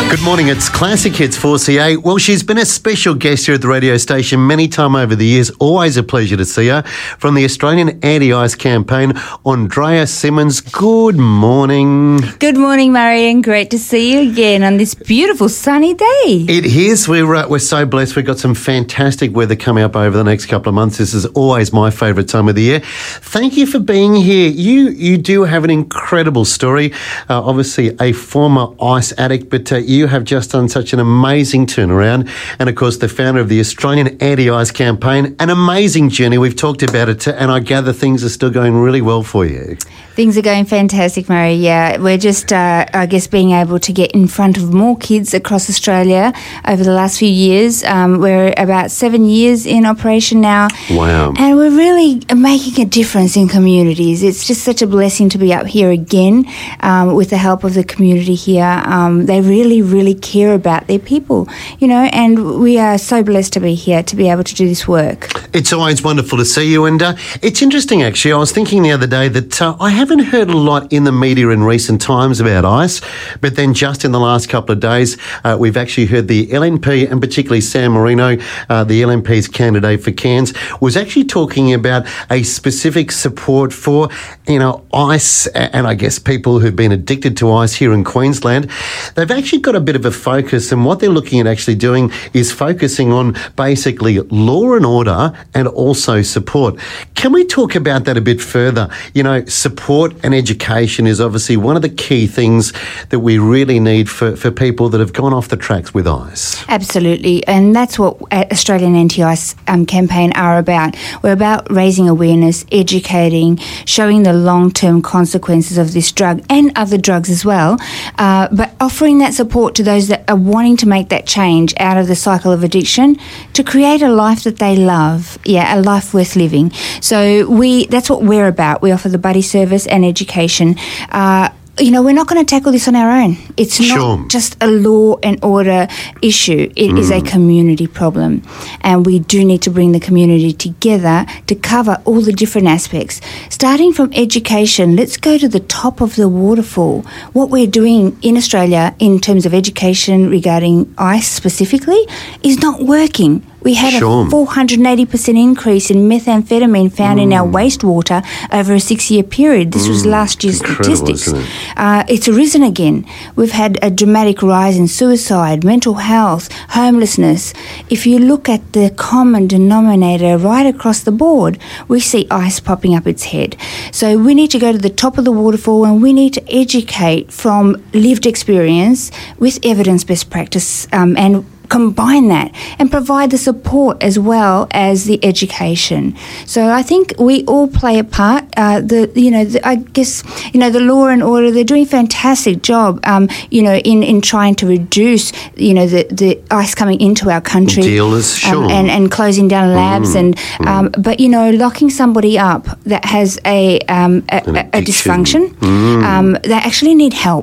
Good morning, it's Classic Hits 4CA. Well, she's been a special guest here at the radio station many times over the years. Always a pleasure to see her. From the Australian Anti-Ice Campaign, Andrea Simmons. Good morning. Good morning, Marion. Great to see you again on this beautiful sunny day. It is. We're so blessed. We've got some fantastic weather coming up over the next couple of months. This is always my favourite time of the year. Thank you for being here. You do have an incredible story. Obviously, a former ice addict, but you have just done such an amazing turnaround. And of course, the founder of the Australian Anti-Ice Campaign, an amazing journey. We've talked about it, and I gather things are still going really well for you. Things are going fantastic, Mary. Yeah, we're just, I guess, being able to get in front of more kids across Australia over the last few years. We're about 7 years in operation now. Wow. And we're really making a difference in communities. It's just such a blessing to be up here again with the help of the community here. They really care about their people, and we are so blessed to be here to be able to do this work. It's always wonderful to see you, and it's interesting actually. I was thinking the other day that I haven't heard a lot in the media in recent times about ice, but then just in the last couple of days we've actually heard the LNP, and particularly San Marino, the LNP's candidate for Cairns, was actually talking about a specific support for ice, and I guess people who've been addicted to ice here in Queensland. They've actually got a bit of a focus, and what they're looking at actually doing is focusing on basically law and order and also support. Can we talk about that a bit further? Support and education is obviously one of the key things that we really need for people that have gone off the tracks with ice. Absolutely, and that's what Australian Anti-Ice Campaign are about. We're about raising awareness, educating, showing the long-term consequences of this drug and other drugs as well, but offering that support to those that are wanting to make that change out of the cycle of addiction to create a life that they love, a life worth living. So that's what we're about. We offer the buddy service and education. We're not going to tackle this on our own. It's not just a law and order issue. It is a community problem. And we do need to bring the community together to cover all the different aspects. Starting from education, let's go to the top of the waterfall. What we're doing in Australia in terms of education regarding ice specifically is not working. We had a 480% increase in methamphetamine found in our wastewater over a 6-year period. This was last year's statistics. Isn't it? It's risen again. We've had a dramatic rise in suicide, mental health, homelessness. If you look at the common denominator right across the board, we see ice popping up its head. So we need to go to the top of the waterfall, and we need to educate from lived experience with evidence-based practice and combine that and provide the support as well as the education. So I think we all play a part. The law and order, they're doing a fantastic job, in trying to reduce, the ice coming into our country. Dealers, and closing down labs but locking somebody up that has a dysfunction, they actually need help.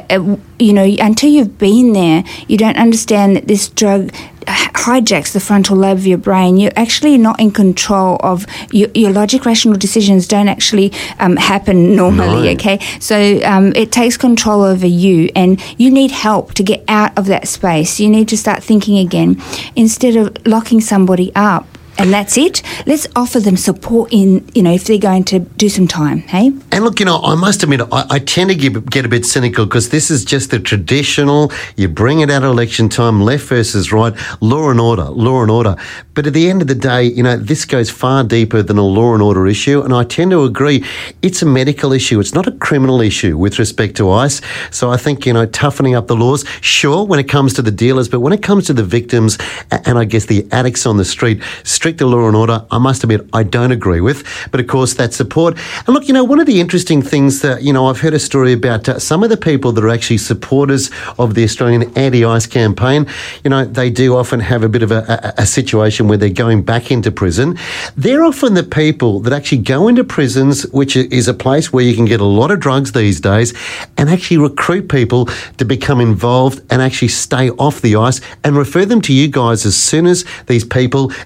Until you've been there, you don't understand that this drug hijacks the frontal lobe of your brain. You're actually not in control of your logic. Rational decisions don't actually happen normally, okay? So it takes control over you, and you need help to get out of that space. You need to start thinking again. Instead of locking somebody up, and that's it, let's offer them support if they're going to do some time, hey? And look, I must admit, I tend to get a bit cynical because this is just the traditional, you bring it out at election time, left versus right, law and order. But at the end of the day, this goes far deeper than a law and order issue, and I tend to agree, it's a medical issue. It's not a criminal issue with respect to ice. So I think, toughening up the laws, sure, when it comes to the dealers, but when it comes to the victims and I guess the addicts on the street, stricter law and order, I must admit, I don't agree with. But of course, that support. And look, one of the interesting things that, I've heard a story about some of the people that are actually supporters of the Australian Anti-Ice Campaign. They do often have a bit of a situation where they're going back into prison. They're often the people that actually go into prisons, which is a place where you can get a lot of drugs these days, and actually recruit people to become involved and actually stay off the ice and refer them to you guys as soon as these people and their mates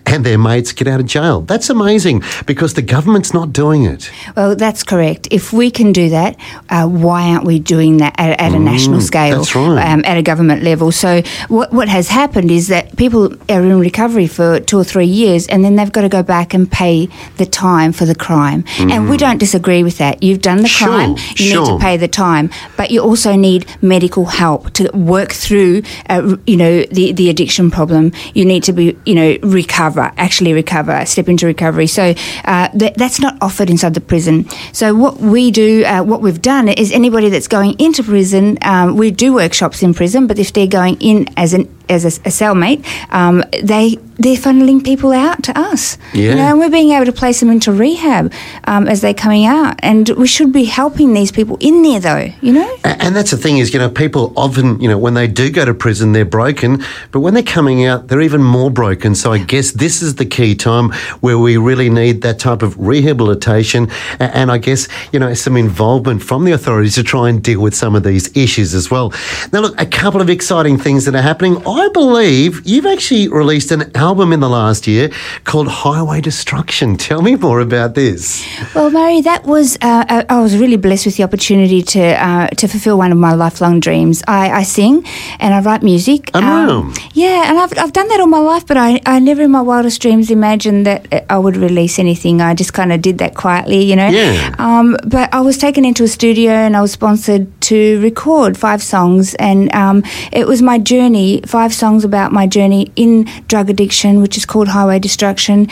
inmates get out of jail. That's amazing because the government's not doing it. Well, that's correct. If we can do that, why aren't we doing that at a national scale, that's right. At a government level? So what has happened is that people are in recovery for 2 or 3 years and then they've got to go back and pay the time for the crime. And we don't disagree with that. You've done the crime, you need to pay the time, but you also need medical help to work through, the addiction problem. You need to be, actually recover, step into recovery. So that's not offered inside the prison. So what we do, what we've done is anybody that's going into prison, we do workshops in prison, but if they're going in as a cellmate, they're funneling people out to us. Yeah. And we're being able to place them into rehab as they're coming out. And we should be helping these people in there, though, And that's the thing is, people often, when they do go to prison, they're broken. But when they're coming out, they're even more broken. So I guess this is the key time where we really need that type of rehabilitation and I guess, some involvement from the authorities to try and deal with some of these issues as well. Now, look, a couple of exciting things that are happening. I believe you've actually released an album in the last year called Highway Destruction. Tell me more about this. Well, Murray, that was I was really blessed with the opportunity to fulfil one of my lifelong dreams. I sing and I write music. And I've done that all my life, but I never in my wildest dreams imagined that I would release anything. I just kind of did that quietly, Yeah. But I was taken into a studio and I was sponsored to record 5 songs, and it was my journey, 5 songs about my journey in drug addiction, which is called Highway Destruction,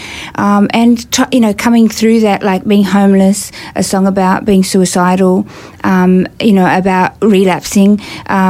and coming through that, like being homeless, a song about being suicidal, about relapsing,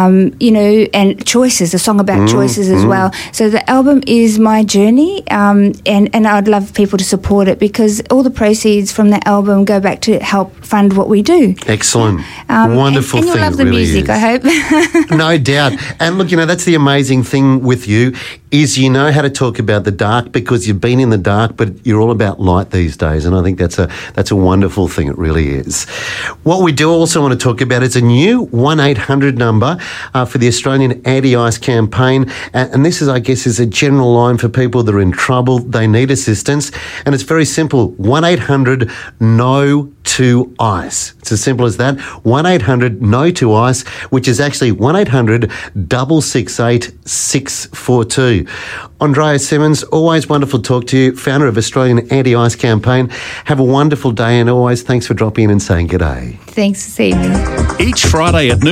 and choices, a song about choices as well. So the album is my journey, and I'd love people to support it because all the proceeds from the album go back to help fund what we do. Excellent. Wonderful and you'll thing. love the really music, is. I hope. No doubt. And look, that's the amazing thing with you is you know how to talk about the dark because you've been in the dark, but you're all about light these days. And I think that's a wonderful thing. It really is. What we do also want to talk about is a new 1-800 number for the Australian Anti-Ice campaign. And this is, I guess, is a general line for people that are in trouble. They need assistance. And it's very simple. 1-800 No to Ice. It's as simple as that. 1-800 No to Ice, which is actually 1-800 668 642. Andrea Simmons, always wonderful to talk to you, founder of Australian Anti-Ice campaign. Have a wonderful day and always thanks for dropping in and saying g'day. Thanks this evening. Each Friday at noon.